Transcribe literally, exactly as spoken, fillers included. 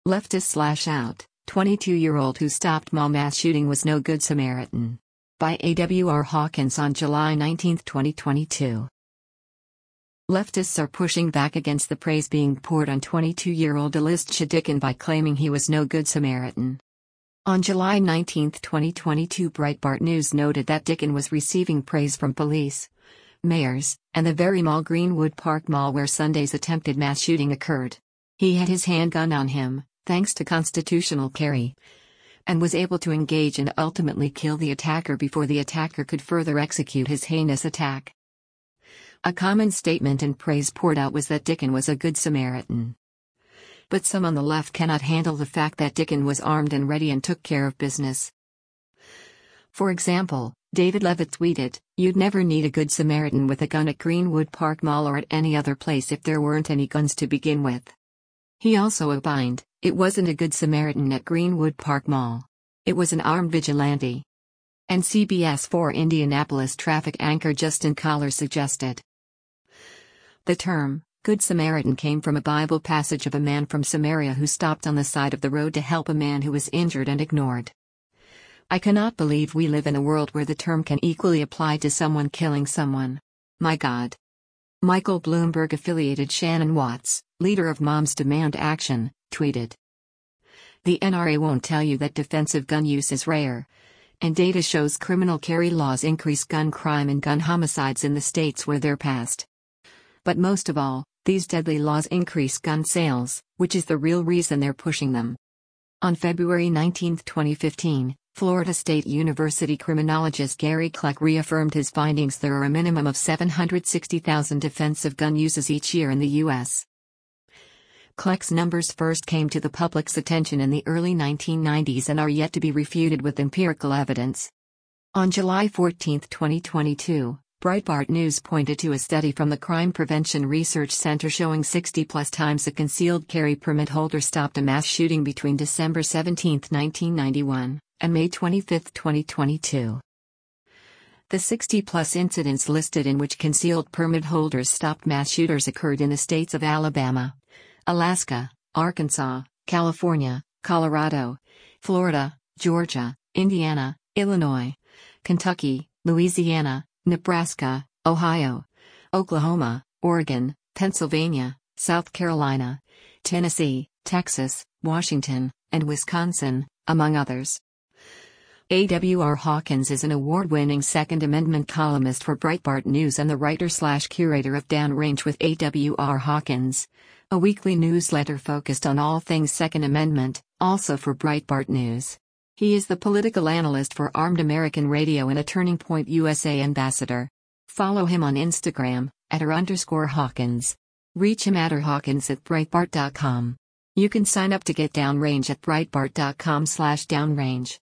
Leftist Lash Out, twenty-two-year-old who stopped mall mass shooting was no good Samaritan. By A W R Hawkins on July nineteenth, twenty twenty-two. Leftists are pushing back against the praise being poured on twenty-two-year-old Elisha Dicken by claiming he was no good Samaritan. On July nineteenth, twenty twenty-two, Breitbart News noted that Dicken was receiving praise from police, mayors, and the very mall Greenwood Park Mall where Sunday's attempted mass shooting occurred. He had his handgun on him, thanks to constitutional carry, and was able to engage and ultimately kill the attacker before the attacker could further execute his heinous attack. A common statement and praise poured out was that Dicken was a good Samaritan. But some on the left cannot handle the fact that Dicken was armed and ready and took care of business. For example, David Levitt tweeted, "You'd never need a good Samaritan with a gun at Greenwood Park Mall or at any other place if there weren't any guns to begin with." He also opined, "It wasn't a good Samaritan at Greenwood Park Mall. It was an armed vigilante." And C B S four Indianapolis traffic anchor Justin Collar suggested. The term, Good Samaritan, came from a Bible passage of a man from Samaria who stopped on the side of the road to help a man who was injured and ignored. I cannot believe we live in a world where the term can equally apply to someone killing someone. My God. Michael Bloomberg-affiliated Shannon Watts, leader of Moms Demand Action, tweeted. The N R A won't tell you that defensive gun use is rare, and data shows criminal carry laws increase gun crime and gun homicides in the states where they're passed. But most of all, these deadly laws increase gun sales, which is the real reason they're pushing them. On February nineteenth, twenty fifteen, Florida State University criminologist Gary Kleck reaffirmed his findings. There are a minimum of seven hundred sixty thousand defensive gun uses each year in the U S Kleck's numbers first came to the public's attention in the early nineteen nineties and are yet to be refuted with empirical evidence. On July fourteenth, twenty twenty-two, Breitbart News pointed to a study from the Crime Prevention Research Center showing sixty plus times a concealed carry permit holder stopped a mass shooting between December seventeenth, nineteen ninety-one, and May twenty-fifth, twenty twenty-two. The sixty plus incidents listed in which concealed permit holders stopped mass shooters occurred in the states of Alabama, Alaska, Arkansas, California, Colorado, Florida, Georgia, Indiana, Illinois, Kentucky, Louisiana, Nebraska, Ohio, Oklahoma, Oregon, Pennsylvania, South Carolina, Tennessee, Texas, Washington, and Wisconsin, among others. A W R Hawkins is an award-winning Second Amendment columnist for Breitbart News and the writer-slash-curator of Downrange with A W R Hawkins, a weekly newsletter focused on all things Second Amendment, also for Breitbart News. He is the political analyst for Armed American Radio and a Turning Point U S A ambassador. Follow him on Instagram, at r underscore Hawkins. Reach him at r hawkins at breitbart dot com. You can sign up to get Downrange at breitbart dot com slash downrange.